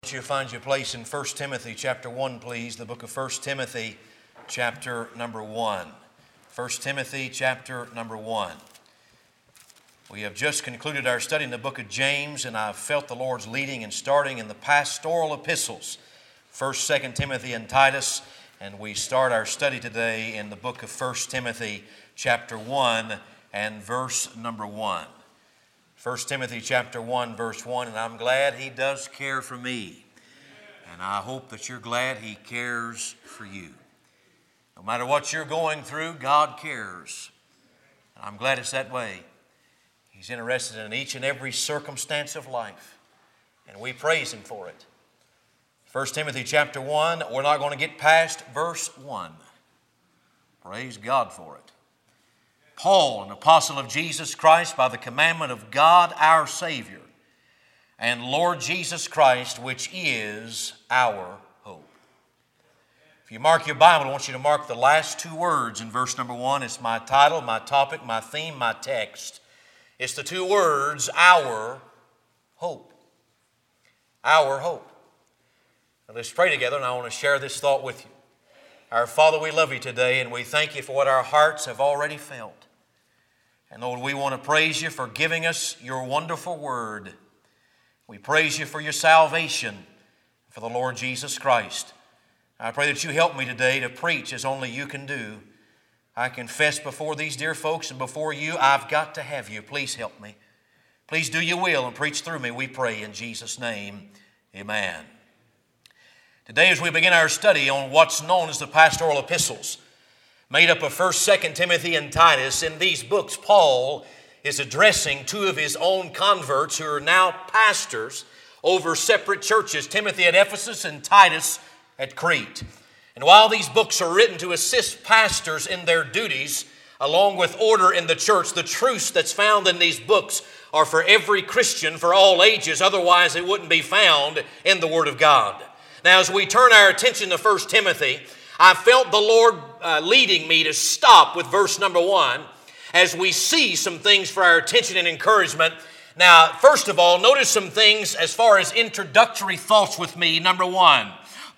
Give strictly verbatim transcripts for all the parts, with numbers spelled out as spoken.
want you to find your place in First Timothy chapter one, please. The book of First Timothy chapter number one. First Timothy chapter number one. We have just concluded our study in the book of James, and I've felt the Lord's leading in starting in the pastoral epistles, First, Second Timothy, and Titus. And we start our study today in the book of First Timothy chapter one and verse number one. First Timothy chapter one, verse one, and I'm glad He does care for me. And I hope that you're glad He cares for you. No matter what you're going through, God cares. And I'm glad it's that way. He's interested in each and every circumstance of life. And we praise Him for it. First Timothy chapter one, we're not going to get past verse one. Praise God for it. Paul, an apostle of Jesus Christ, by the commandment of God our Savior, and Lord Jesus Christ, which is our hope. If you mark your Bible, I want you to mark the last two words in verse number one. It's my title, my topic, my theme, my text. It's the two words, our hope. Our hope. Now let's pray together, and I want to share this thought with you. Our Father, we love You today, and we thank You for what our hearts have already felt. And Lord, we want to praise You for giving us Your wonderful word. We praise You for Your salvation, for the Lord Jesus Christ. I pray that You help me today to preach as only You can do. I confess before these dear folks and before You, I've got to have You. Please help me. Please do Your will and preach through me, we pray in Jesus' name. Amen. Today, as we begin our study on what's known as the pastoral epistles, made up of First, Second Timothy, and Titus, in these books, Paul is addressing two of his own converts who are now pastors over separate churches, Timothy at Ephesus and Titus at Crete. And while these books are written to assist pastors in their duties, along with order in the church, the truths that's found in these books are for every Christian for all ages. Otherwise, they wouldn't be found in the Word of God. Now, as we turn our attention to First Timothy, I felt the Lord uh, leading me to stop with verse number one as we see some things for our attention and encouragement. Now, first of all, notice some things as far as introductory thoughts with me. Number one,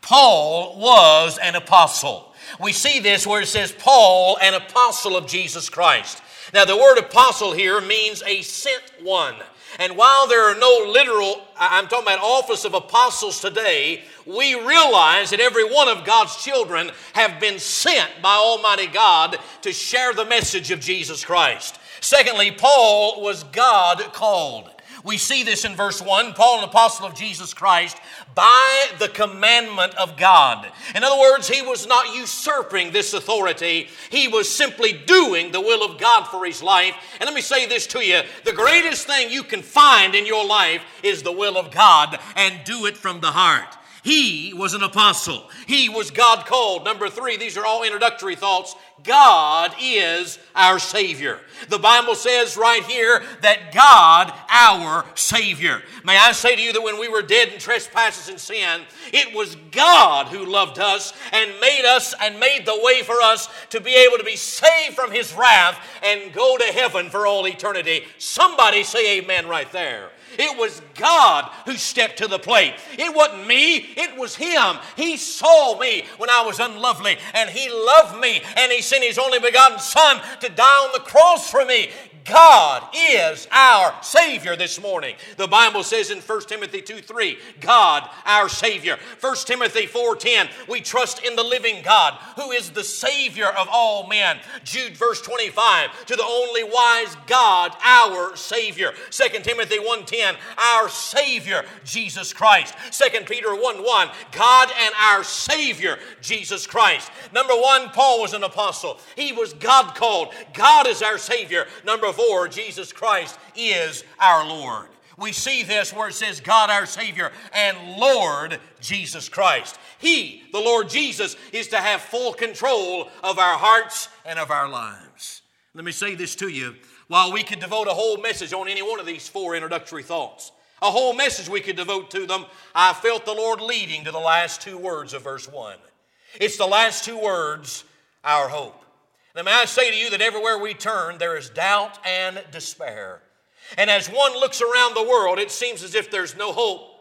Paul was an apostle. We see this where it says, Paul, an apostle of Jesus Christ. Now, the word apostle here means a sent one. And while there are no literal, I'm talking about office of apostles today, we realize that every one of God's children have been sent by Almighty God to share the message of Jesus Christ. Secondly, Paul was God called. We see this in verse one, Paul, an apostle of Jesus Christ, by the commandment of God. In other words, he was not usurping this authority. He was simply doing the will of God for his life. And let me say this to you. The greatest thing you can find in your life is the will of God, and do it from the heart. He was an apostle. He was God called. Number three, these are all introductory thoughts. God is our Savior. The Bible says right here that God, our Savior. May I say to you that when we were dead in trespasses and sin, it was God who loved us and made us and made the way for us to be able to be saved from His wrath and go to heaven for all eternity. Somebody say amen right there. It was God who stepped to the plate. It wasn't me. It was Him. He saw me when I was unlovely, and He loved me, and He sent His only begotten Son to die on the cross for me. God is our Savior this morning. The Bible says in First Timothy two three, God, our Savior. First Timothy four ten, we trust in the living God, who is the Savior of all men. Jude verse twenty-five, to the only wise God, our Savior. Second Timothy one ten, our Savior, Jesus Christ. Second Peter one one, God and our Savior, Jesus Christ. Number one, Paul was an apostle. He was God called. God is our Savior. Number four, Jesus Christ is our Lord. We see this where it says God our Savior and Lord Jesus Christ. He, the Lord Jesus, is to have full control of our hearts and of our lives. Let me say this to you. While we could devote a whole message on any one of these four introductory thoughts, a whole message we could devote to them, I felt the Lord leading to the last two words of verse one. It's the last two words, our hope. Now, may I say to you that everywhere we turn, there is doubt and despair. And as one looks around the world, it seems as if there's no hope.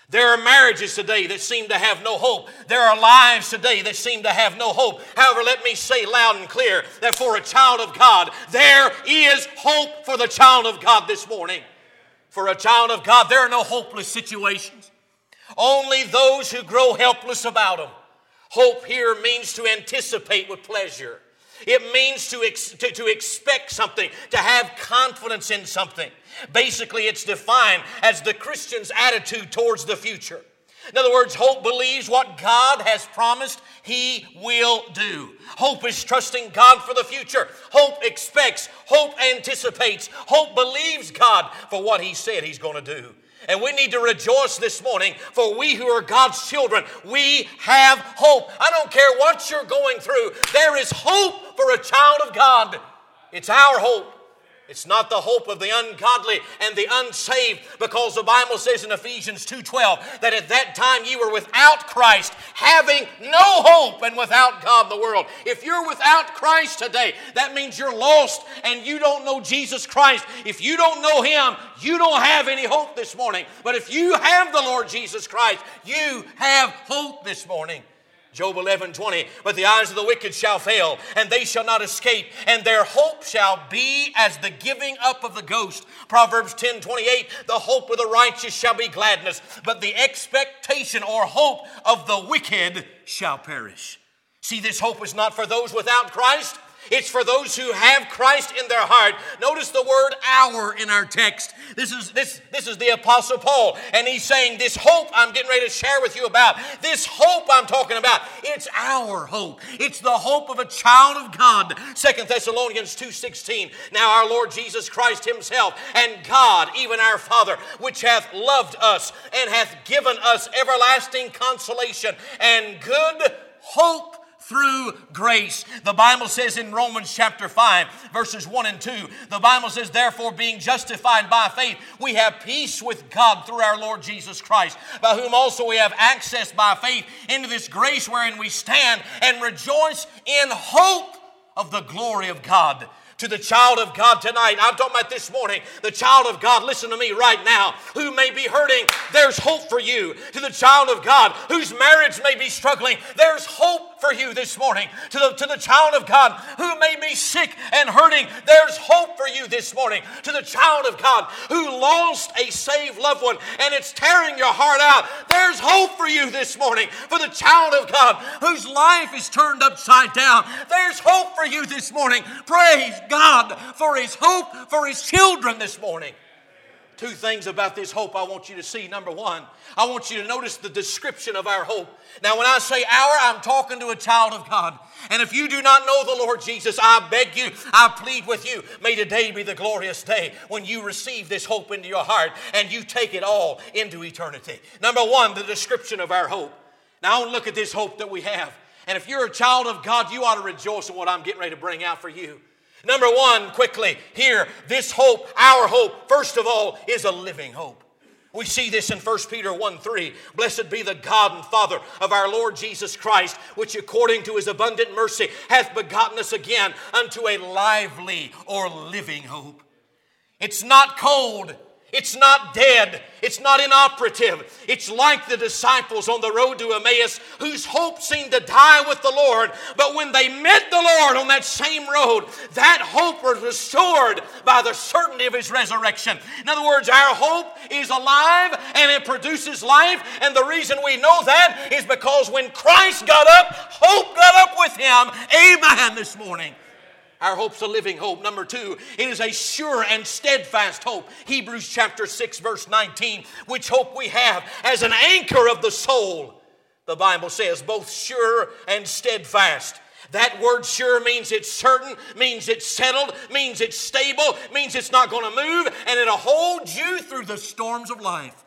There are marriages today that seem to have no hope. There are lives today that seem to have no hope. However, let me say loud and clear that for a child of God, there is hope for the child of God this morning. For a child of God, there are no hopeless situations. Only those who grow helpless about them. Hope here means to anticipate with pleasure. It means to, ex- to, to expect something, to have confidence in something. Basically, it's defined as the Christian's attitude towards the future. In other words, hope believes what God has promised He will do. Hope is trusting God for the future. Hope expects. Hope anticipates. Hope believes God for what He said He's going to do. And we need to rejoice this morning, for we who are God's children, we have hope. I don't care what you're going through. There is hope for a child of God. It's our hope. It's not the hope of the ungodly and the unsaved, because the Bible says in Ephesians two twelve that at that time you were without Christ, having no hope, and without God in the world. If you're without Christ today, that means you're lost and you don't know Jesus Christ. If you don't know Him, you don't have any hope this morning. But if you have the Lord Jesus Christ, you have hope this morning. Job eleven twenty, but the eyes of the wicked shall fail, and they shall not escape, and their hope shall be as the giving up of the ghost. Proverbs ten twenty-eight, the hope of the righteous shall be gladness, but the expectation or hope of the wicked shall perish. See, this hope is not for those without Christ. It's for those who have Christ in their heart. Notice the word "our" in our text. This is this this is the Apostle Paul, and he's saying this hope I'm getting ready to share with you about. This hope I'm talking about, it's our hope. It's the hope of a child of God. Second Thessalonians two sixteen. Now our Lord Jesus Christ Himself and God, even our Father, which hath loved us and hath given us everlasting consolation and good hope through grace. The Bible says in Romans chapter five, verses one and two, the Bible says, therefore, being justified by faith, we have peace with God through our Lord Jesus Christ, by whom also we have access by faith into this grace wherein we stand and rejoice in hope of the glory of God. To the child of God tonight, I'm talking about this morning, the child of God, listen to me right now, who may be hurting, there's hope for you. To the child of God whose marriage may be struggling, there's hope for you this morning. To the, to the child of God who may be sick and hurting, there's hope for you this morning. To the child of God who lost a saved loved one and it's tearing your heart out, there's hope for you this morning. For the child of God whose life is turned upside down, there's hope for you this morning. Praise God for His hope for His children this morning. Two things about this hope I want you to see. Number one, I want you to notice the description of our hope. Now, when I say our, I'm talking to a child of God. And if you do not know the Lord Jesus, I beg you, I plead with you, may today be the glorious day when you receive this hope into your heart and you take it all into eternity. Number one, the description of our hope. Now, I want to look at this hope that we have. And if you're a child of God, you ought to rejoice in what I'm getting ready to bring out for you. Number one, quickly, here, this hope, our hope, first of all, is a living hope. We see this in First Peter one three. Blessed be the God and Father of our Lord Jesus Christ, which according to His abundant mercy hath begotten us again unto a lively or living hope. It's not cold. It's not dead. It's not inoperative. It's like the disciples on the road to Emmaus whose hope seemed to die with the Lord. But when they met the Lord on that same road, that hope was restored by the certainty of His resurrection. In other words, our hope is alive and it produces life. And the reason we know that is because when Christ got up, hope got up with Him. Amen this morning. Our hope's a living hope. Number two, it is a sure and steadfast hope. Hebrews chapter six, verse nineteen, which hope we have as an anchor of the soul. The Bible says both sure and steadfast. That word sure means it's certain, means it's settled, means it's stable, means it's not going to move, and it'll hold you through the storms of life.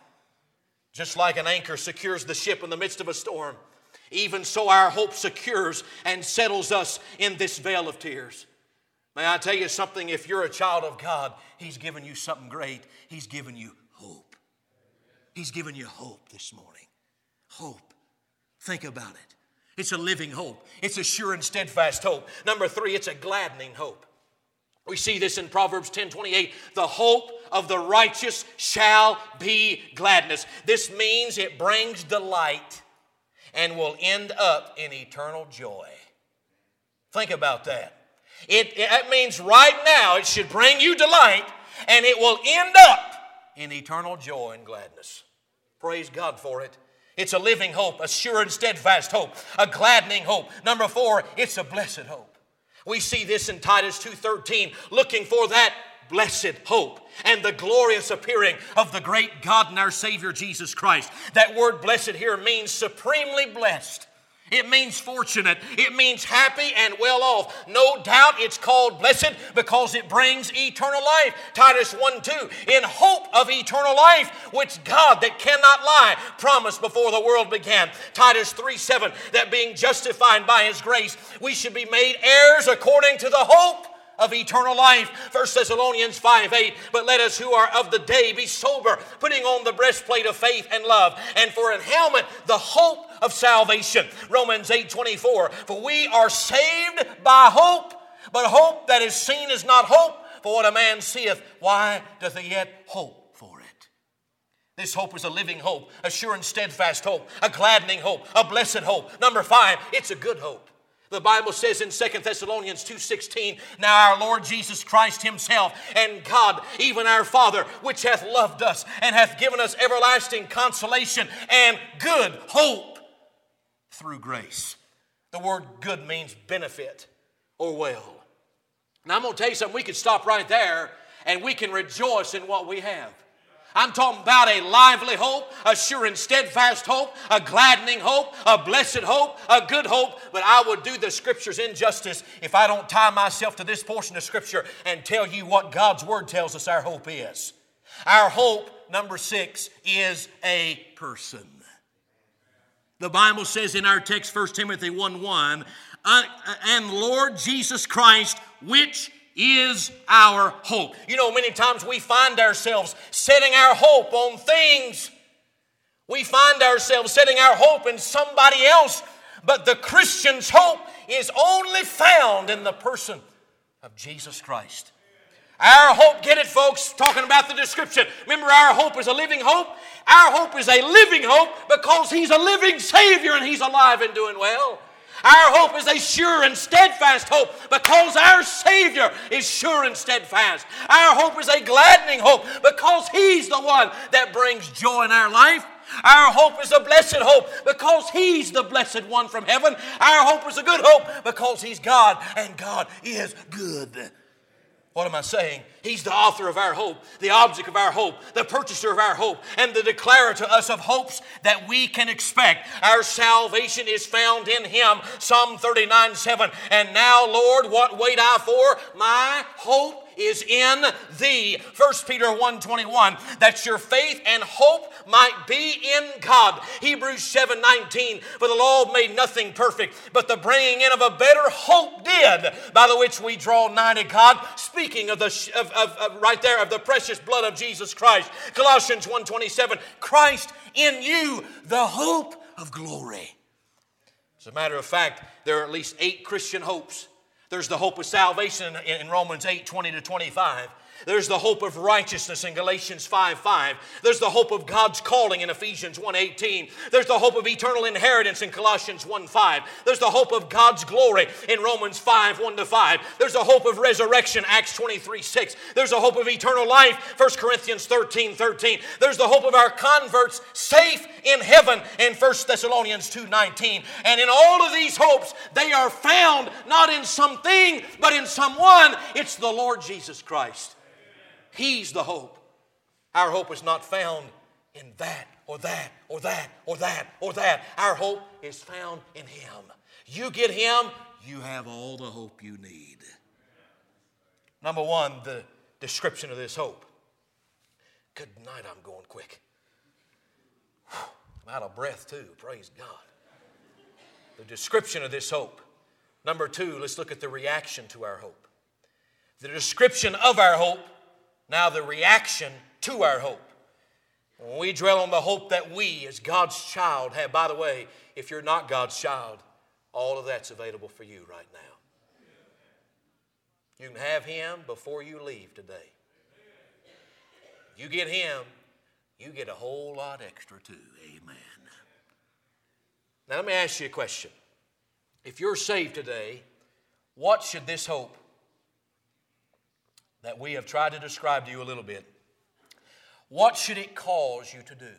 Just like an anchor secures the ship in the midst of a storm, even so our hope secures and settles us in this vale of tears. May I tell you something? If you're a child of God, He's given you something great. He's given you hope. He's given you hope this morning. Hope. Think about it. It's a living hope. It's a sure and steadfast hope. Number three, it's a gladdening hope. We see this in Proverbs ten twenty-eight. The hope of the righteous shall be gladness. This means it brings delight and will end up in eternal joy. Think about that. It, it means right now it should bring you delight and it will end up in eternal joy and gladness. Praise God for it. It's a living hope, a sure and steadfast hope, a gladdening hope. Number four, it's a blessed hope. We see this in Titus two thirteen, looking for that blessed hope and the glorious appearing of the great God and our Savior Jesus Christ. That word blessed here means supremely blessed. It means fortunate. It means happy and well off. No doubt it's called blessed because it brings eternal life. Titus one two, in hope of eternal life, which God that cannot lie promised before the world began. Titus three seven, that being justified by His grace, we should be made heirs according to the hope of eternal life. First Thessalonians five eight, but let us who are of the day be sober, putting on the breastplate of faith and love, and for an helmet the hope of salvation. Romans eight twenty-four, for we are saved by hope, but hope that is seen is not hope, for what a man seeth, why doth he yet hope for it? This hope is a living hope, a sure and steadfast hope, a gladdening hope, a blessed hope. Number five, it's a good hope. The Bible says in Second Thessalonians two sixteen, now our Lord Jesus Christ Himself and God, even our Father, which hath loved us and hath given us everlasting consolation and good hope through grace. The word good means benefit or well. Now I'm going to tell you something. We could stop right there and we can rejoice in what we have. I'm talking about a lively hope, a sure and steadfast hope, a gladdening hope, a blessed hope, a good hope. But I would do the Scriptures injustice if I don't tie myself to this portion of Scripture and tell you what God's Word tells us our hope is. Our hope, number six, is a person. The Bible says in our text, First Timothy one one, and Lord Jesus Christ, which is our hope. You know, many times we find ourselves setting our hope on things. We find ourselves setting our hope in somebody else, but the Christian's hope is only found in the person of Jesus Christ. Our hope, get it folks, talking about the description. Remember, our hope is a living hope. Our hope is a living hope because He's a living Savior and He's alive and doing well. Our hope is a sure and steadfast hope because our Savior is sure and steadfast. Our hope is a gladdening hope because He's the one that brings joy in our life. Our hope is a blessed hope because He's the blessed one from heaven. Our hope is a good hope because He's God and God is good. What am I saying? He's the author of our hope, the object of our hope, the purchaser of our hope, and the declarer to us of hopes that we can expect. Our salvation is found in Him. Psalm thirty-nine seven. And now, Lord, what wait I for? My hope is in Thee. First Peter one twenty-one, that your faith and hope might be in God. Hebrews seven nineteen, for the law made nothing perfect, but the bringing in of a better hope did, by the which we draw nigh to God. Speaking of the of, of, of right there of the precious blood of Jesus Christ. Colossians one twenty-seven, Christ in you, the hope of glory. As a matter of fact, there are at least eight Christian hopes. There's the hope of salvation in Romans eight twenty to twenty-five. There's the hope of righteousness in Galatians five five. There's the hope of God's calling in Ephesians one eighteen. There's the hope of eternal inheritance in Colossians one five. There's the hope of God's glory in Romans five one to five. There's the hope of resurrection, Acts twenty-three six. There's the hope of eternal life, First Corinthians thirteen thirteen. There's the hope of our converts safe in heaven in First Thessalonians two nineteen. And in all of these hopes, they are found not in something, but in someone. It's the Lord Jesus Christ. He's the hope. Our hope is not found in that or that or that or that or that. Our hope is found in Him. You get Him, you have all the hope you need. Number one, the description of this hope. Good night, I'm going quick. I'm out of breath too, praise God. The description of this hope. Number two, let's look at the reaction to our hope. The description of our hope. Now the reaction to our hope. When we dwell on the hope that we as God's child have, by the way, if you're not God's child, all of that's available for you right now. You can have Him before you leave today. You get Him, you get a whole lot extra too. Amen. Now let me ask you a question. If you're saved today, what should this hope that we have tried to describe to you a little bit, what should it cause you to do?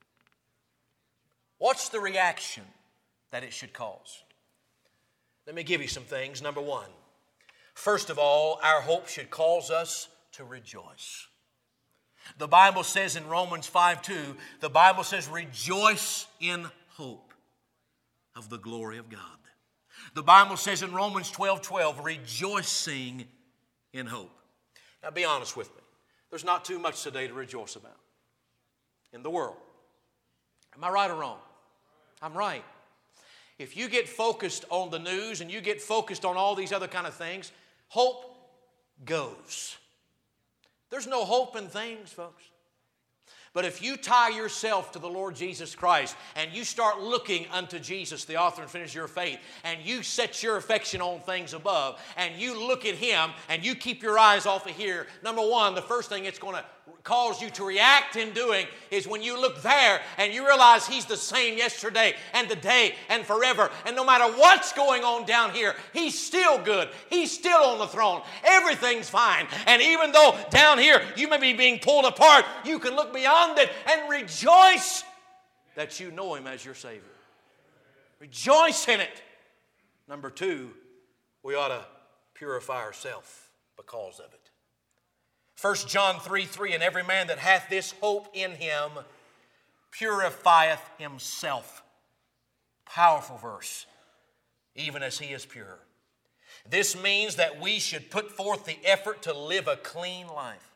What's the reaction that it should cause? Let me give you some things. Number one, first of all, our hope should cause us to rejoice. The Bible says in Romans five two, the Bible says, rejoice in hope of the glory of God. The Bible says in Romans twelve twelve, rejoicing in hope. Now be honest with me. There's not too much today to rejoice about in the world. Am I right or wrong? I'm right. If you get focused on the news and you get focused on all these other kind of things, hope goes. There's no hope in things, folks. But if you tie yourself to the Lord Jesus Christ and you start looking unto Jesus, the author and finisher of your faith, and you set your affection on things above, and you look at Him and you keep your eyes off of here, number one, the first thing it's going to cause you to react in doing is when you look there and you realize He's the same yesterday and today and forever. And no matter what's going on down here, He's still good. He's still on the throne. Everything's fine. And even though down here you may be being pulled apart, you can look beyond it and rejoice that you know Him as your Savior. Rejoice in it. Number two, we ought to purify ourselves because of it. First John three three, and every man that hath this hope in him purifieth himself. Powerful verse. Even as he is pure. This means that we should put forth the effort to live a clean life.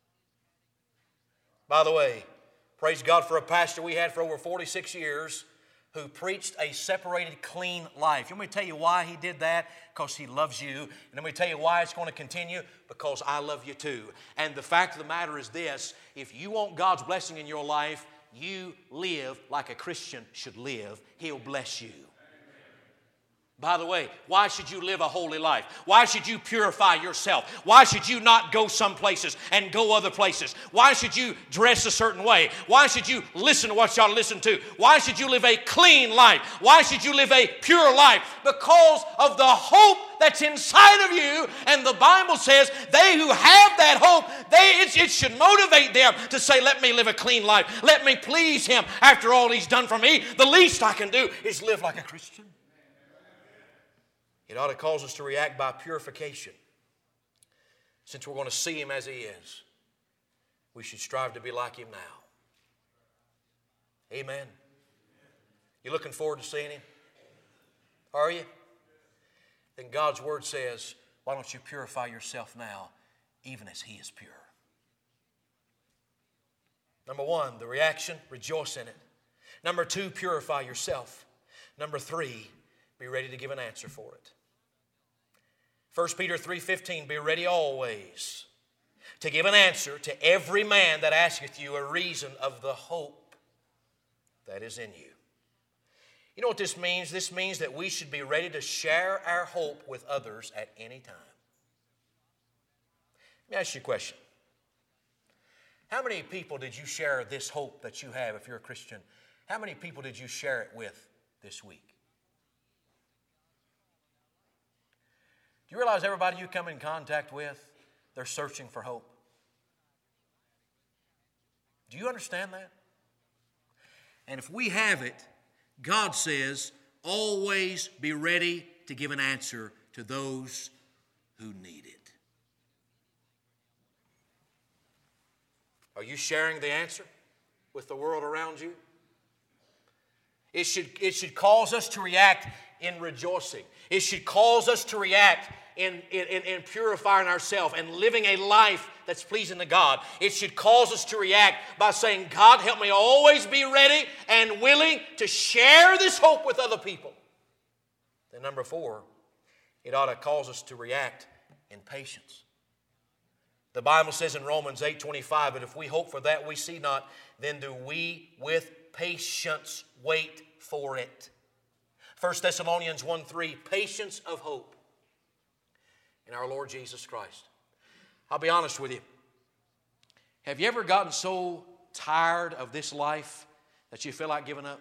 By the way, praise God for a pastor we had for over forty-six years who preached a separated, clean life. Let me tell you why he did that. Because He loves you. And let me tell you why it's going to continue. Because I love you too. And the fact of the matter is this. If you want God's blessing in your life, you live like a Christian should live. He'll bless you. By the way, why should you live a holy life? Why should you purify yourself? Why should you not go some places and go other places? Why should you dress a certain way? Why should you listen to what you ought to listen to? Why should you live a clean life? Why should you live a pure life? Because of the hope that's inside of you. And the Bible says they who have that hope, they it, it should motivate them to say, let me live a clean life. Let me please Him after all He's done for me. The least I can do is live like a Christian. It ought to cause us to react by purification. Since we're going to see Him as He is, we should strive to be like Him now. Amen. You looking forward to seeing Him? Are you? Then God's Word says, why don't you purify yourself now, even as He is pure? Number one, the reaction, rejoice in it. Number two, purify yourself. Number three, be ready to give an answer for it. First Peter three fifteen, be ready always to give an answer to every man that asketh you a reason of the hope that is in you. You know what this means? This means that we should be ready to share our hope with others at any time. Let me ask you a question. How many people did you share this hope that you have if you're a Christian? How many people did you share it with this week? Do you realize everybody you come in contact with, they're searching for hope? Do you understand that? And if we have it, God says, always be ready to give an answer to those who need it. Are you sharing the answer with the world around you? It should, it should cause us to react in rejoicing. It should cause us to react in, in, in purifying ourselves and living a life that's pleasing to God. It should cause us to react by saying, God, help me always be ready and willing to share this hope with other people. Then number four, it ought to cause us to react in patience. The Bible says in Romans eight twenty-five, but if we hope for that we see not, then do we with patience wait for it. First Thessalonians one three, patience of hope. in our Lord Jesus Christ. I'll be honest with you. Have you ever gotten so tired of this life that you feel like giving up?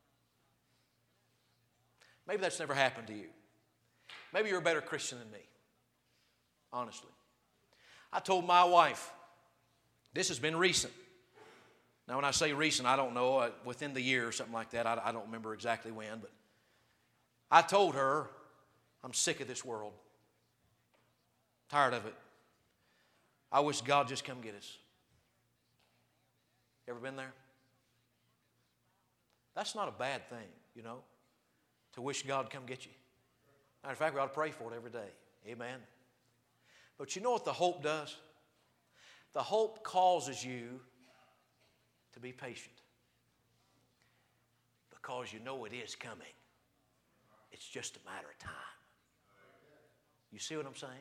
Maybe that's never happened to you. Maybe you're a better Christian than me. Honestly. I told my wife, this has been recent. Now when I say recent, I don't know, uh, within the year or something like that. I, I don't remember exactly when, but I told her, I'm sick of this world. Tired of it. I wish God just come get us. Ever been there? That's not a bad thing, you know, to wish God come get you. Matter of fact, we ought to pray for it every day. Amen. But you know what the hope does? The hope causes you to be patient. Because you know it is coming. It's just a matter of time. You see what I'm saying?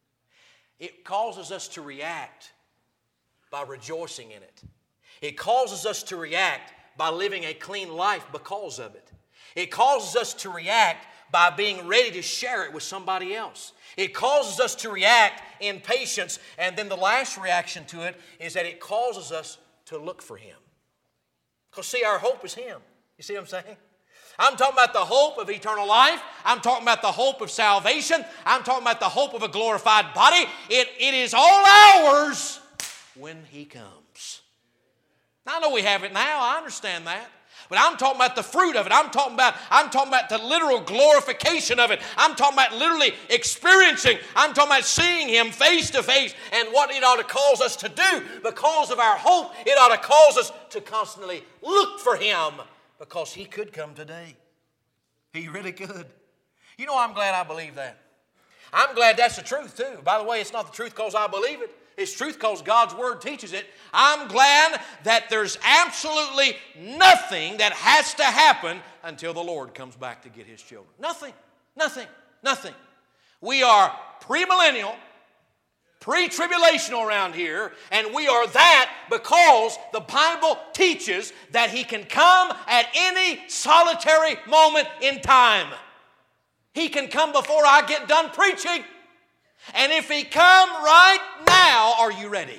It causes us to react by rejoicing in it. It causes us to react by living a clean life because of it. It causes us to react by being ready to share it with somebody else. It causes us to react in patience. And then the last reaction to it is that it causes us to look for Him. Because see, our hope is Him. You see what I'm saying? I'm talking about the hope of eternal life. I'm talking about the hope of salvation. I'm talking about the hope of a glorified body. It, it is all ours when He comes. Now, I know we have it now. I understand that. But I'm talking about the fruit of it. I'm talking about, I'm talking about the literal glorification of it. I'm talking about literally experiencing. I'm talking about seeing Him face to face and what it ought to cause us to do. Because of our hope, it ought to cause us to constantly look for Him. Because He could come today. He really could. You know, I'm glad I believe that. I'm glad that's the truth too. By the way, it's not the truth because I believe it. It's truth because God's Word teaches it. I'm glad that there's absolutely nothing that has to happen until the Lord comes back to get His children. Nothing. Nothing. Nothing. We are premillennial, pre-tribulational around here, and we are that because the Bible teaches that He can come at any solitary moment in time. He can come before I get done preaching. And if He come right now, are you ready?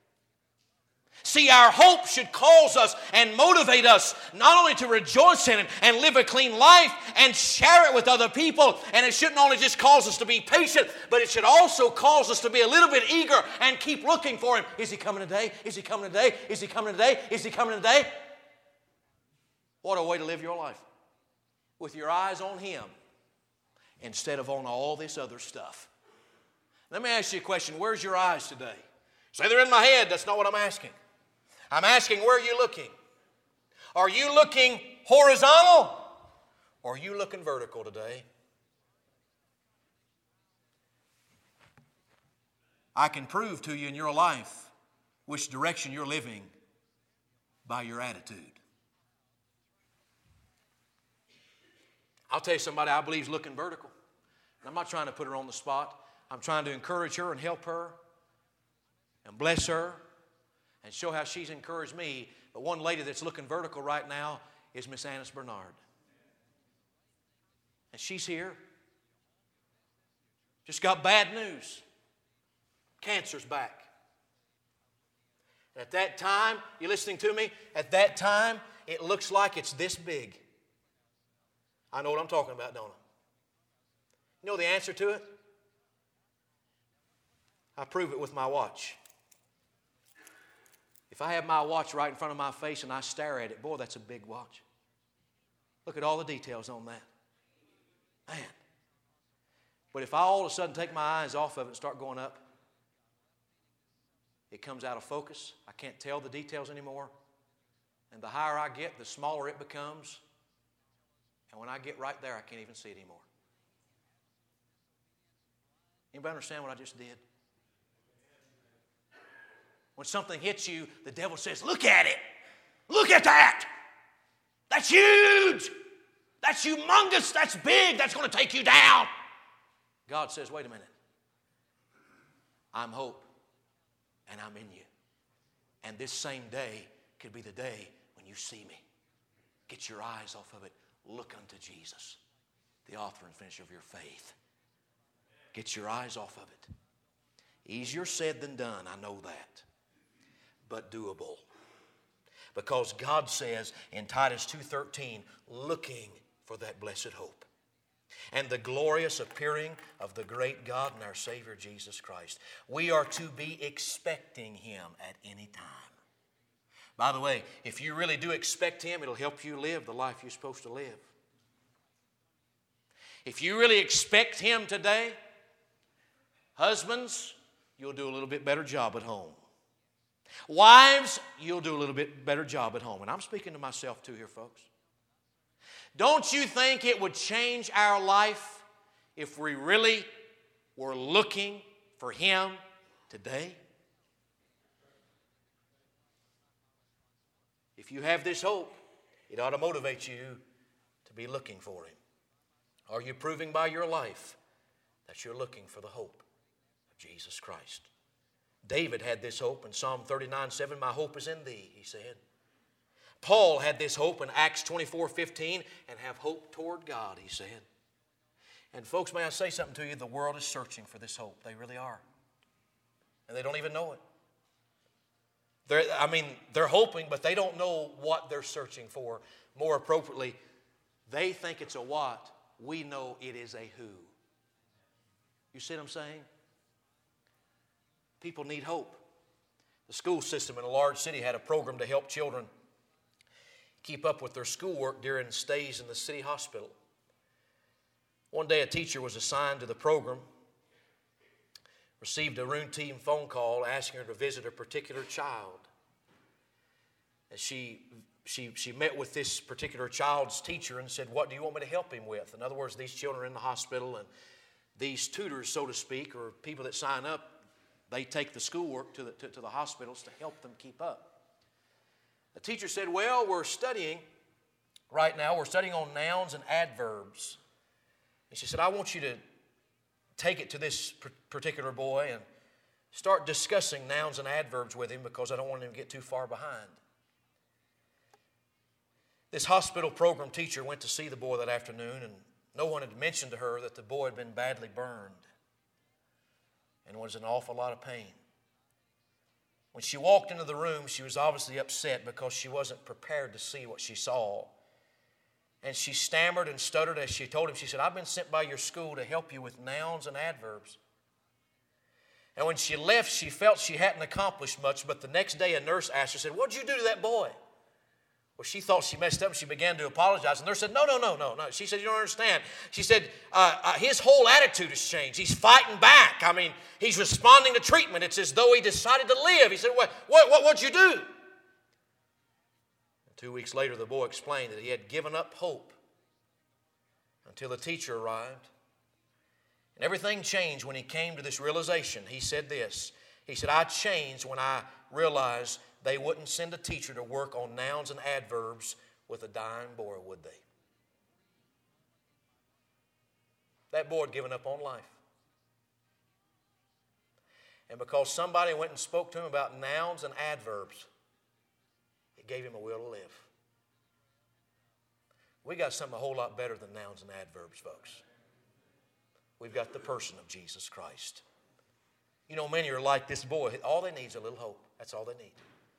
See, our hope should cause us and motivate us not only to rejoice in it and live a clean life and share it with other people. And it shouldn't only just cause us to be patient, but it should also cause us to be a little bit eager and keep looking for Him. Is He coming today? Is He coming today? Is He coming today? Is He coming today? What a way to live your life. With your eyes on Him instead of on all this other stuff. Let me ask you a question. Where's your eyes today? Say they're in my head. That's not what I'm asking. I'm asking, where are you looking? Are you looking horizontal or are you looking vertical today? I can prove to you in your life which direction you're living by your attitude. I'll tell you somebody I believe is looking vertical. I'm not trying to put her on the spot. I'm trying to encourage her and help her and bless her and show how she's encouraged me. But one lady that's looking vertical right now is Miss Annis Bernard. And she's here. Just got bad news. Cancer's back. And at that time, you listening to me? At that time, it looks like it's this big. I know what I'm talking about, don't I? You know the answer to it? I prove it with my watch. If I have my watch right in front of my face and I stare at it, boy, that's a big watch. Look at all the details on that. Man. But if I all of a sudden take my eyes off of it and start going up, it comes out of focus. I can't tell the details anymore. And the higher I get, the smaller it becomes. And when I get right there, I can't even see it anymore. Anybody understand what I just did? When something hits you, the devil says, look at it. Look at that. That's huge. That's humongous. That's big. That's going to take you down. God says, wait a minute. I'm hope, and I'm in you. And this same day could be the day when you see me. Get your eyes off of it. Look unto Jesus, the author and finisher of your faith. Get your eyes off of it. Easier said than done, I know that. But doable. Because God says in Titus two thirteen, looking for that blessed hope and the glorious appearing of the great God and our Savior Jesus Christ. We are to be expecting Him at any time. By the way, if you really do expect Him, it'll help you live the life you're supposed to live. If you really expect Him today, husbands, you'll do a little bit better job at home. Wives, you'll do a little bit better job at home. And I'm speaking to myself too here, folks. Don't you think it would change our life if we really were looking for Him today? If you have this hope, it ought to motivate you to be looking for Him. Are you proving by your life that you're looking for the hope of Jesus Christ? David had this hope in Psalm thirty-nine seven, my hope is in Thee, he said. Paul had this hope in Acts twenty-four fifteen, and have hope toward God, he said. And folks, may I say something to you? The world is searching for this hope. They really are. And they don't even know it. They're, I mean, they're hoping, but they don't know what they're searching for. More appropriately, they think it's a what. We know it is a who. You see what I'm saying? People need hope. The school system in a large city had a program to help children keep up with their schoolwork during stays in the city hospital. One day a teacher was assigned to the program, received a routine phone call asking her to visit a particular child. And she, she, she met with this particular child's teacher and said, what do you want me to help him with? In other words, these children are in the hospital, and these tutors, so to speak, or people that sign up, they take the schoolwork to the, to, to the hospitals to help them keep up. The teacher said, well, we're studying right now, we're studying on nouns and adverbs. And she said, I want you to take it to this particular boy and start discussing nouns and adverbs with him because I don't want him to get too far behind. This hospital program teacher went to see the boy that afternoon, and no one had mentioned to her that the boy had been badly burned and was in an awful lot of pain. When she walked into the room, she was obviously upset because she wasn't prepared to see what she saw. And she stammered and stuttered as she told him, she said, I've been sent by your school to help you with nouns and adverbs. And when she left, she felt she hadn't accomplished much, but the next day a nurse asked her, said, what did you do to that boy? Well, she thought she messed up and she began to apologize. And the nurse said, no, no, no, no, no. She said, you don't understand. She said, uh, uh, his whole attitude has changed. He's fighting back. I mean, he's responding to treatment. It's as though he decided to live. He said, what, what, what, what'd you do? And two weeks later, the boy explained that he had given up hope until the teacher arrived. And everything changed when he came to this realization. He said this. He said, I changed when I realized they wouldn't send a teacher to work on nouns and adverbs with a dying boy, would they? That boy had given up on life. And because somebody went and spoke to him about nouns and adverbs, it gave him a will to live. We got something a whole lot better than nouns and adverbs, folks. We've got the person of Jesus Christ. You know, many are like this boy. All they need is a little hope. That's all they need.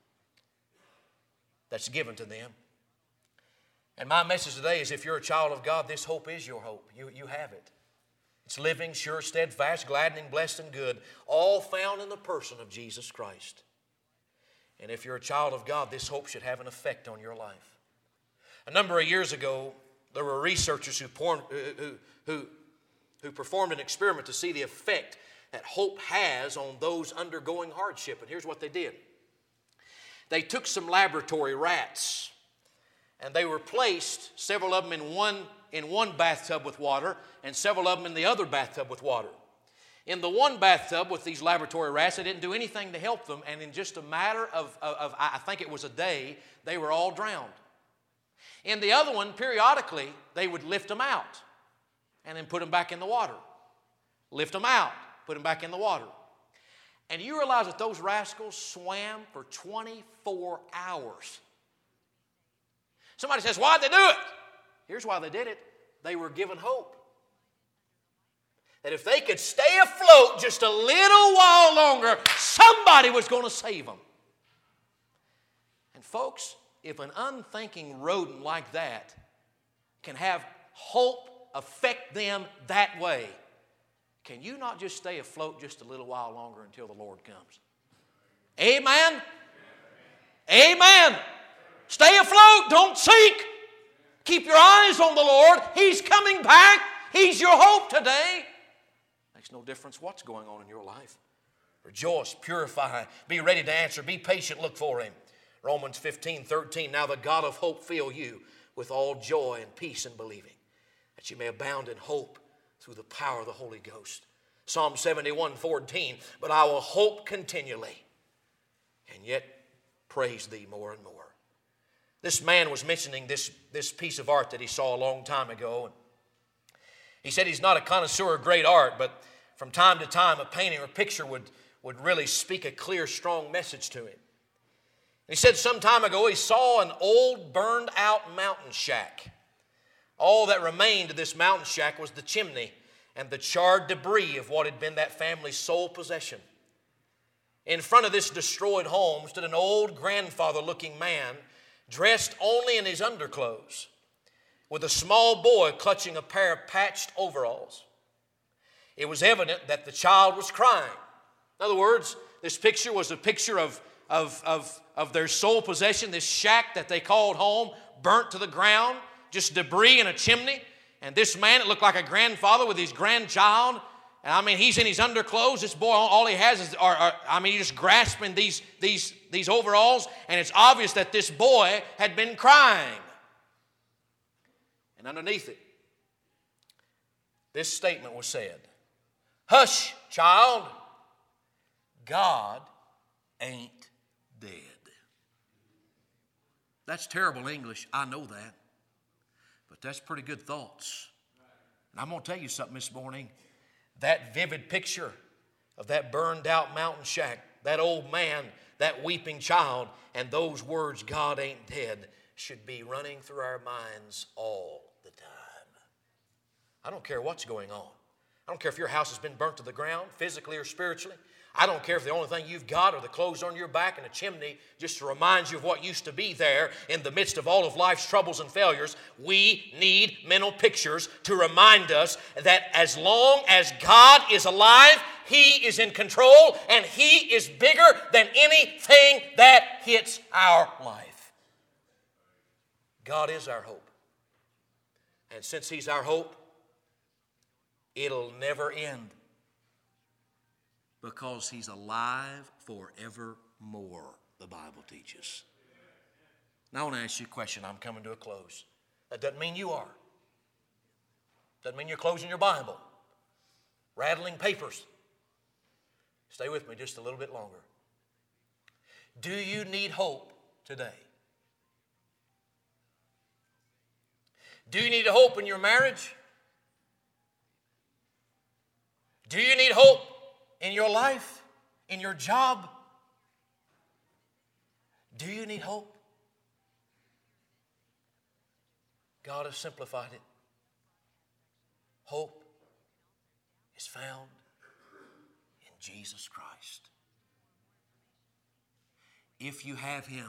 That's given to them. And my message today is if you're a child of God, this hope is your hope. You, you have it. It's living, sure, steadfast, gladdening, blessed, and good, all found in the person of Jesus Christ. And if you're a child of God, this hope should have an effect on your life. A number of years ago, there were researchers who, porn, who, who, who performed an experiment to see the effect that hope has on those undergoing hardship. And here's what they did. They took some laboratory rats, and they were placed, several of them in one, in one bathtub with water, and several of them in the other bathtub with water. In the one bathtub with these laboratory rats, they didn't do anything to help them, and in just a matter of, of, of I think it was a day, they were all drowned. In the other one, periodically, they would lift them out and then put them back in the water. Lift them out, put them back in the water. And you realize that those rascals swam for twenty-four hours. Somebody says, why'd they do it? Here's why they did it. They were given hope. that if they could stay afloat just a little while longer, somebody was going to save them. And folks, if an unthinking rodent like that can have hope affect them that way, can you not just stay afloat just a little while longer until the Lord comes? Amen? Amen. Stay afloat. Don't sink. Keep your eyes on the Lord. He's coming back. He's your hope today. Makes no difference what's going on in your life. Rejoice, purify, be ready to answer, be patient, look for Him. Romans fifteen, thirteen, now the God of hope fill you with all joy and peace in believing, that you may abound in hope through the power of the Holy Ghost. Psalm seventy-one, fourteen, but I will hope continually, and yet praise Thee more and more. This man was mentioning this, this piece of art that he saw a long time ago. And he said he's not a connoisseur of great art, but from time to time a painting or picture would, would really speak a clear, strong message to him. He said some time ago he saw an old burned out mountain shack. All that remained of this mountain shack was the chimney and the charred debris of what had been that family's sole possession. In front of this destroyed home stood an old grandfather-looking man dressed only in his underclothes, with a small boy clutching a pair of patched overalls. It was evident that the child was crying. In other words, this picture was a picture of, of, of, of their sole possession, this shack that they called home, burnt to the ground, just debris in a chimney. And this man, it looked like a grandfather with his grandchild. And I mean, he's in his underclothes. This boy, all he has is, are, are, I mean, he's just grasping these, these, these overalls. And it's obvious that this boy had been crying. And underneath it, this statement was said, "Hush, child, God ain't dead." That's terrible English, I know that. But that's pretty good thoughts. And I'm going to tell you something this morning. That vivid picture of that burned out mountain shack, that old man, that weeping child, and those words, "God ain't dead," should be running through our minds all the time. I don't care what's going on. I don't care if your house has been burnt to the ground, physically or spiritually. I don't care if the only thing you've got are the clothes on your back and a chimney just to remind you of what used to be there in the midst of all of life's troubles and failures. We need mental pictures to remind us that as long as God is alive, He is in control and He is bigger than anything that hits our life. God is our hope. And since He's our hope, it'll never end. Because He's alive forevermore, the Bible teaches. Now I want to ask you a question. I'm coming to a close. That doesn't mean you are. Doesn't mean you're closing your Bible, rattling papers. Stay with me just a little bit longer. Do you need hope today? Do you need hope in your marriage? Do you need hope in your life, in your job? Do you need hope? God has simplified it. Hope is found in Jesus Christ. If you have Him,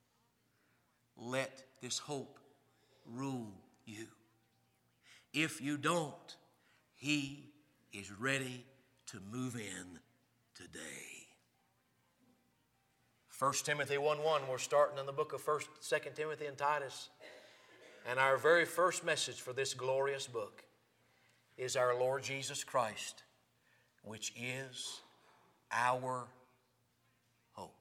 let this hope rule you. If you don't, He is ready to move in today. First Timothy one one, we're starting in the book of First, Second Timothy and Titus. And our very first message for this glorious book is our Lord Jesus Christ, which is our hope.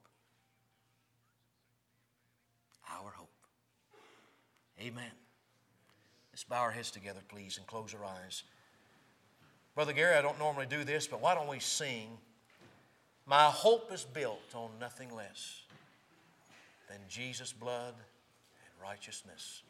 Our hope. Amen. Let's bow our heads together, please, and close our eyes. Brother Gary, I don't normally do this, but why don't we sing, "My hope is built on nothing less than Jesus' blood and righteousness.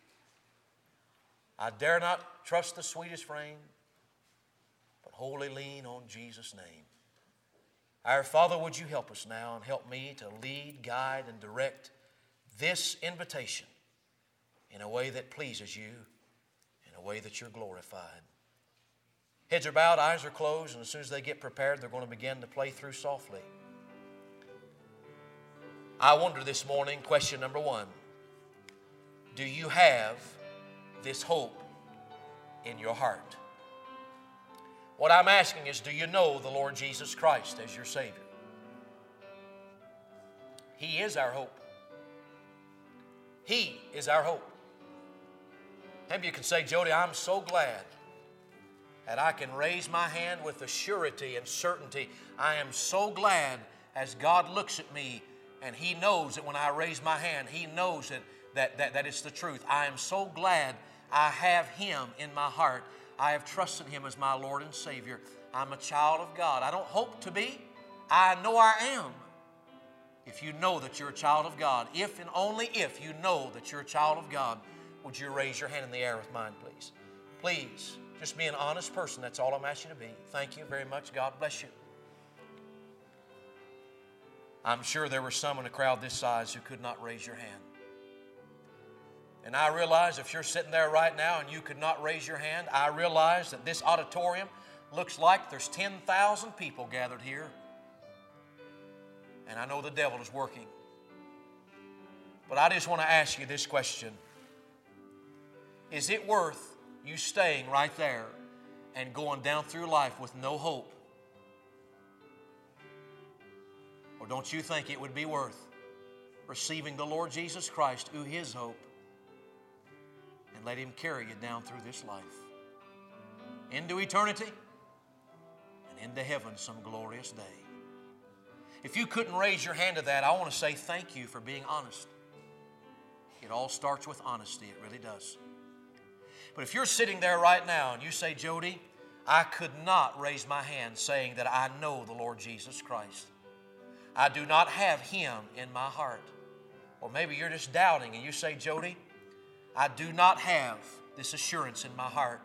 I dare not trust the sweetest frame, but wholly lean on Jesus' name." Our Father, would you help us now and help me to lead, guide, and direct this invitation in a way that pleases you, in a way that you're glorified. Heads are bowed, eyes are closed, and as soon as they get prepared, they're going to begin to play through softly. I wonder this morning, question number one, do you have this hope in your heart? What I'm asking is, do you know the Lord Jesus Christ as your Savior? He is our hope. He is our hope. Maybe you can say, Jody, I'm so glad that I can raise my hand with the surety and certainty. I am so glad as God looks at me and He knows that when I raise my hand, He knows that, that, that, that it's the truth. I am so glad I have Him in my heart. I have trusted Him as my Lord and Savior. I'm a child of God. I don't hope to be. I know I am. If you know that you're a child of God, if and only if you know that you're a child of God, would you raise your hand in the air with mine, please? Please, just be an honest person. That's all I'm asking you to be. Thank you very much. God bless you. I'm sure there were some in a crowd this size who could not raise your hand. And I realize if you're sitting there right now and you could not raise your hand, I realize that this auditorium looks like there's ten thousand people gathered here. And I know the devil is working. But I just want to ask you this question. Is it worth you staying right there and going down through life with no hope? Or don't you think it would be worth receiving the Lord Jesus Christ, who is hope, and let Him carry you down through this life into eternity and into heaven some glorious day? If you couldn't raise your hand to that, I want to say thank you for being honest. It all starts with honesty. It really does. But if you're sitting there right now and you say, Jody, I could not raise my hand saying that I know the Lord Jesus Christ. I do not have Him in my heart. Or maybe you're just doubting and you say, Jody, I do not have this assurance in my heart.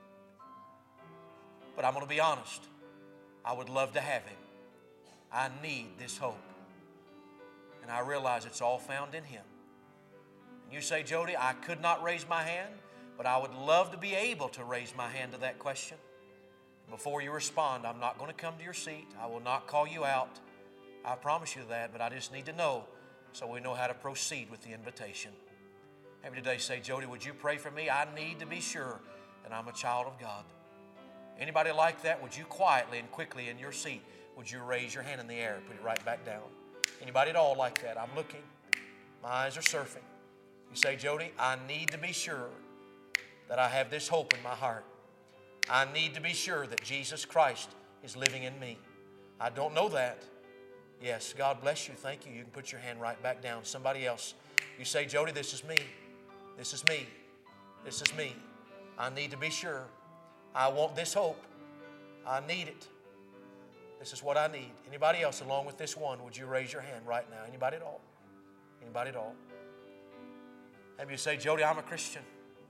But I'm going to be honest. I would love to have Him. I need this hope. And I realize it's all found in Him. And you say, Jody, I could not raise my hand, but I would love to be able to raise my hand to that question. Before you respond, I'm not going to come to your seat. I will not call you out. I promise you that, but I just need to know so we know how to proceed with the invitation. Maybe today say, Jody, would you pray for me? I need to be sure that I'm a child of God. Anybody like that? Would you quietly and quickly in your seat, would you raise your hand in the air and put it right back down? Anybody at all like that? I'm looking. My eyes are surfing. You say, Jody, I need to be sure that I have this hope in my heart. I need to be sure that Jesus Christ is living in me. I don't know that. Yes, God bless you. Thank you. You can put your hand right back down. Somebody else. You say, Jody, this is me. This is me. This is me. I need to be sure. I want this hope. I need it. This is what I need. Anybody else along with this one, would you raise your hand right now? Anybody at all? Anybody at all? Maybe you say, Jody, I'm a Christian.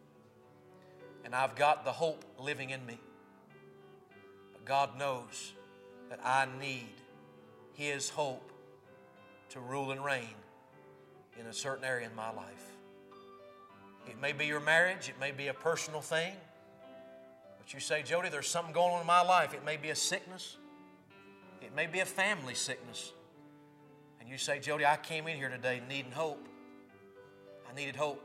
And I've got the hope living in me. But God knows that I need His hope to rule and reign in a certain area in my life. It may be your marriage. It may be a personal thing. But you say, Jody, there's something going on in my life. It may be a sickness. It may be a family sickness. And you say, Jody, I came in here today needing hope. I needed hope.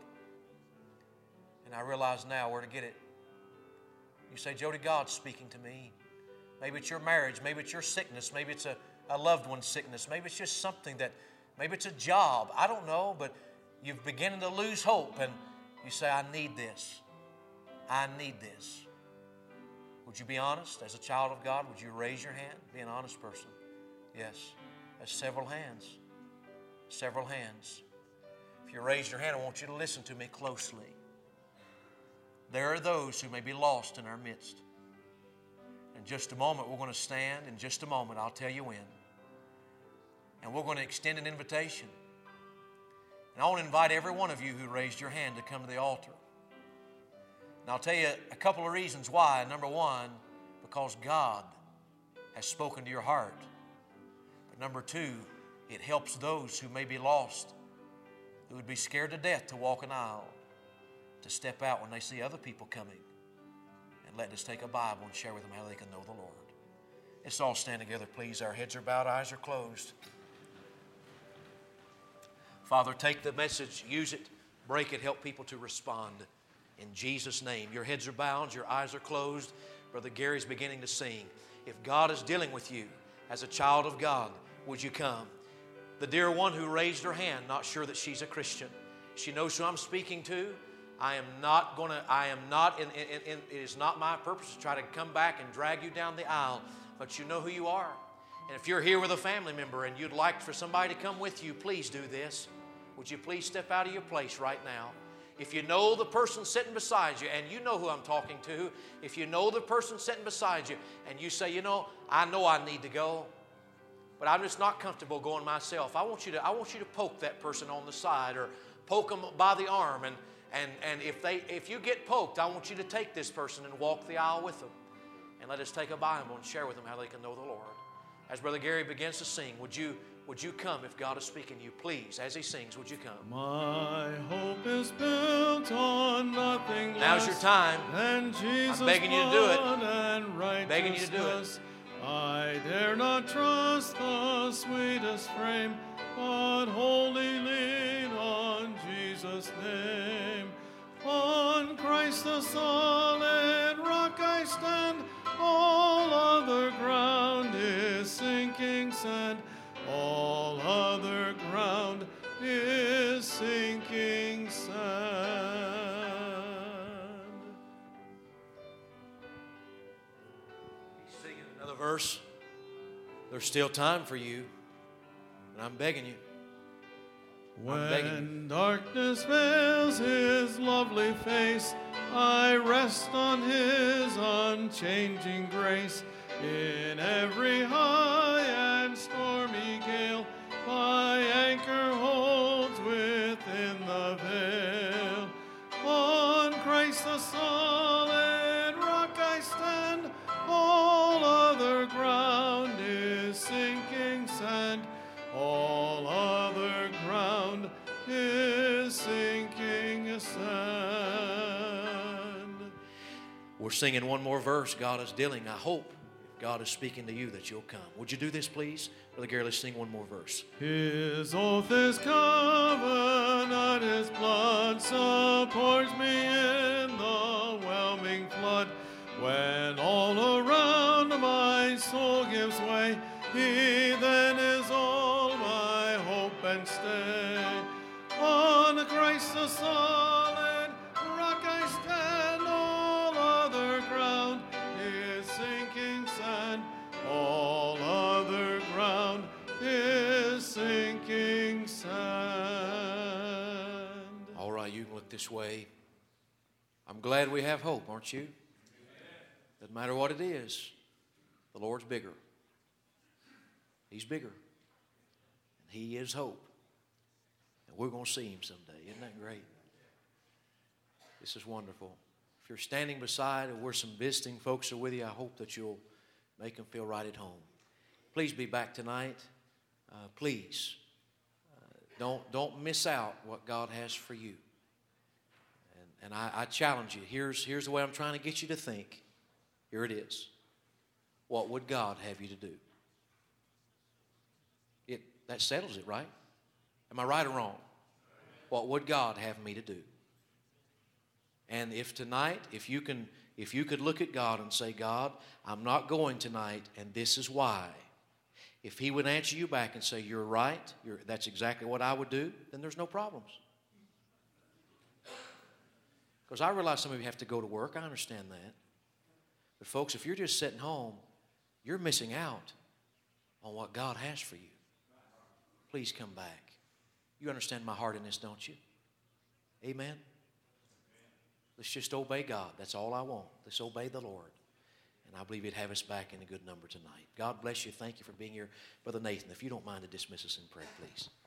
And I realize now where to get it. You say, Jody, God's speaking to me. Maybe it's your marriage. Maybe it's your sickness. Maybe it's a, a loved one's sickness. Maybe it's just something that, maybe it's a job. I don't know, but you're beginning to lose hope. And you say, I need this. I need this. Would you be honest? As a child of God, would you raise your hand? Be an honest person. Yes. That's several hands. Several hands. If you raise your hand, I want you to listen to me closely. There are those who may be lost in our midst. In just a moment, we're going to stand. In just a moment, I'll tell you when. And we're going to extend an invitation. And I want to invite every one of you who raised your hand to come to the altar. And I'll tell you a couple of reasons why. Number one, because God has spoken to your heart. But number two, it helps those who may be lost, who would be scared to death to walk an aisle, to step out when they see other people coming and let us take a Bible and share with them how they can know the Lord. Let's all stand together, please. Our heads are bowed, eyes are closed. Father, take the message, use it, break it, help people to respond. In Jesus' name. Your heads are bowed, your eyes are closed. Brother Gary's beginning to sing. If God is dealing with you as a child of God, would you come? The dear one who raised her hand, not sure that she's a Christian. She knows who I'm speaking to. I am not going to, I am not, in, in, in, it is not my purpose to try to come back and drag you down the aisle, but you know who you are. And if you're here with a family member and you'd like for somebody to come with you, please do this. Would you please step out of your place right now? If you know the person sitting beside you, and you know who I'm talking to, if you know the person sitting beside you, and you say, you know, I know I need to go, but I'm just not comfortable going myself. I want you to, I want you to poke that person on the side or poke them by the arm. And, and, and if, they, if you get poked, I want you to take this person and walk the aisle with them. And let us take a Bible and share with them how they can know the Lord. As Brother Gary begins to sing, would you, would you come if God is speaking to you? Please, as he sings, would you come? My hope is built on nothing Now's less your time. than Jesus' I'm begging you to do it. blood and Begging you to do it. I dare not trust the sweetest frame, but wholly lean on Jesus' name. On Christ the solid rock I stand, all other ground is sinking sand. All other ground is sinking sand. He's singing another verse. There's still time for you, and I'm begging you. I'm begging you. When darkness veils his lovely face, I rest on his unchanging grace. In every high and stormy gale, my anchor holds within the veil. On Christ the solid rock I stand, all other ground is sinking sand. All other ground is sinking sand. We're singing one more verse. God is dealing. I hope if God is speaking to you that you'll come. Would you do this, please? Brother Gary, let's sing one more verse. His oath is covenant, his blood supports me in the whelming flood. When all around my soul gives way, he then is all my hope and stay. On Christ the solid rock I stand, all other ground is sinking sand. All other ground is sinking sand. All right, you can look this way. I'm glad we have hope, aren't you? Doesn't matter what it is, the Lord's bigger. He's bigger. And he is hope. And we're going to see him someday. Isn't that great? This is wonderful. If you're standing beside or where some visiting folks are with you, I hope that you'll make them feel right at home. Please be back tonight. Uh, please. Uh, don't, don't miss out what God has for you. And, and I, I challenge you. Here's, here's the way I'm trying to get you to think. Here it is. What would God have you to do? It, that settles it, right? Am I right or wrong? What would God have me to do? And if tonight, if you can, if you could look at God and say, God, I'm not going tonight, and this is why. If he would answer you back and say, you're right, you're, that's exactly what I would do, then there's no problems. Because I realize some of you have to go to work. I understand that. But folks, if you're just sitting home, you're missing out on what God has for you. Please come back. You understand my heart in this, don't you? Amen? Let's just obey God. That's all I want. Let's obey the Lord. And I believe He'd have us back in a good number tonight. God bless you. Thank you for being here. Brother Nathan, if you don't mind to dismiss us in prayer, please.